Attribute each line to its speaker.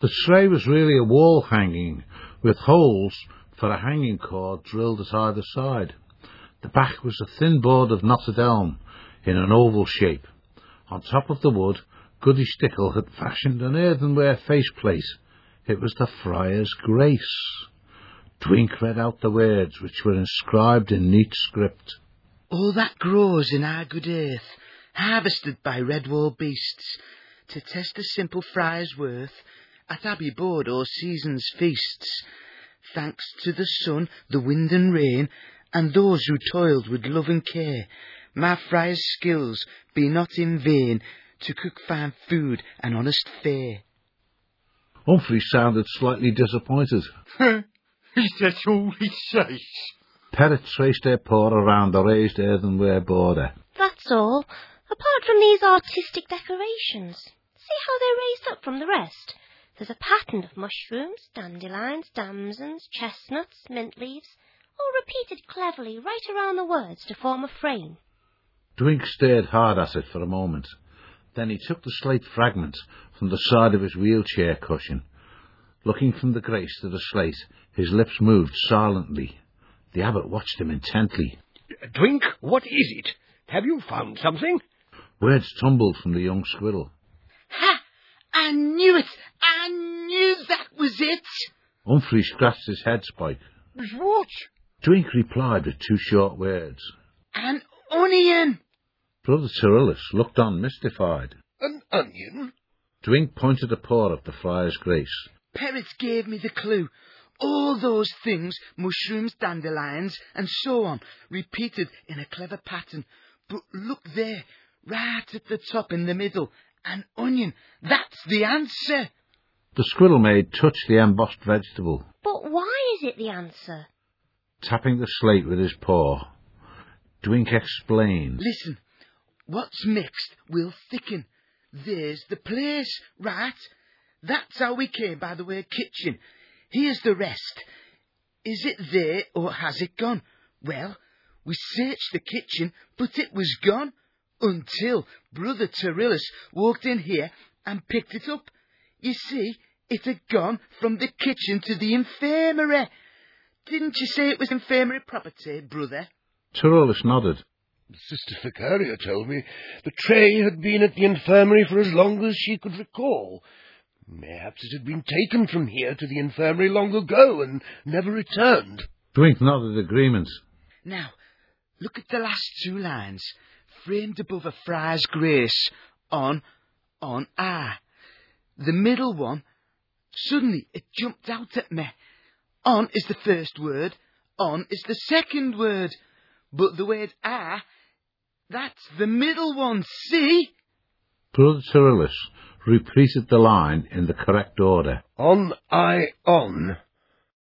Speaker 1: The sleigh was really a wall hanging, with holes for a hanging cord drilled at either side. The back was a thin board of knotted elm in an oval shape. On top of the wood, Goody Stickle had fashioned an earthenware faceplate. It was the Friar's Grace. Twink read out the words, which were inscribed in neat script.
Speaker 2: All that grows in our good earth, harvested by Redwall beasts, to test the simple friar's worth at Abbey board or season's feasts. Thanks to the sun, the wind and rain, and those who toiled with love and care, my friar's skills be not in vain, to cook fine food and honest fare.
Speaker 1: Humphrey sounded slightly disappointed.
Speaker 3: Is that all he says?
Speaker 1: Perrott traced their paw around the raised earthenware border.
Speaker 4: That's all, apart from these artistic decorations. See how they're raised up from the rest? There's a pattern of mushrooms, dandelions, damsons, chestnuts, mint leaves, all repeated cleverly right around the words to form a frame.
Speaker 1: Twink stared hard at it for a moment. Then he took the slate fragment from the side of his wheelchair cushion. Looking from the Grace to the slate, his lips moved silently. The abbot watched him intently.
Speaker 3: Twink, what is it? Have you found something?
Speaker 1: Words tumbled from the young squirrel.
Speaker 2: Ha! I knew it! I knew that was it!
Speaker 1: Humphrey scratched his head spike.
Speaker 3: What?
Speaker 1: Twink replied with two short words.
Speaker 2: An onion!
Speaker 1: Brother Tyrillus looked on mystified.
Speaker 3: An onion?
Speaker 1: Twink pointed a paw at the Friar's Grace.
Speaker 2: Perrott gave me the clue. All those things, mushrooms, dandelions, and so on, repeated in a clever pattern. But look there, right at the top in the middle, an onion. That's the answer.
Speaker 1: The squirrel maid touched the embossed vegetable.
Speaker 4: But why is it the answer?
Speaker 1: Tapping the slate with his paw, Twink explained.
Speaker 2: Listen, what's mixed will thicken. There's the place, right? That's how we came by the word kitchen. Here's the rest. Is it there or has it gone? Well, we searched the kitchen, but it was gone. Until Brother Tyrillus walked in here and picked it up. You see, it had gone from the kitchen to the infirmary. Didn't you say it was infirmary property, brother?
Speaker 1: Tyrillus nodded.
Speaker 3: Sister Ficaria told me the tray had been at the infirmary for as long as she could recall. Perhaps it had been taken from here to the infirmary long ago and never returned.
Speaker 1: Twink nodded agreement.
Speaker 2: Now, look at the last two lines, framed above a Friar's Grace, on I. The middle one, suddenly it jumped out at me. On is the first word, on is the second word, but the word I, that's the middle one, see?
Speaker 1: Brother Tyrillus repeated the line in the correct order.
Speaker 3: On I on.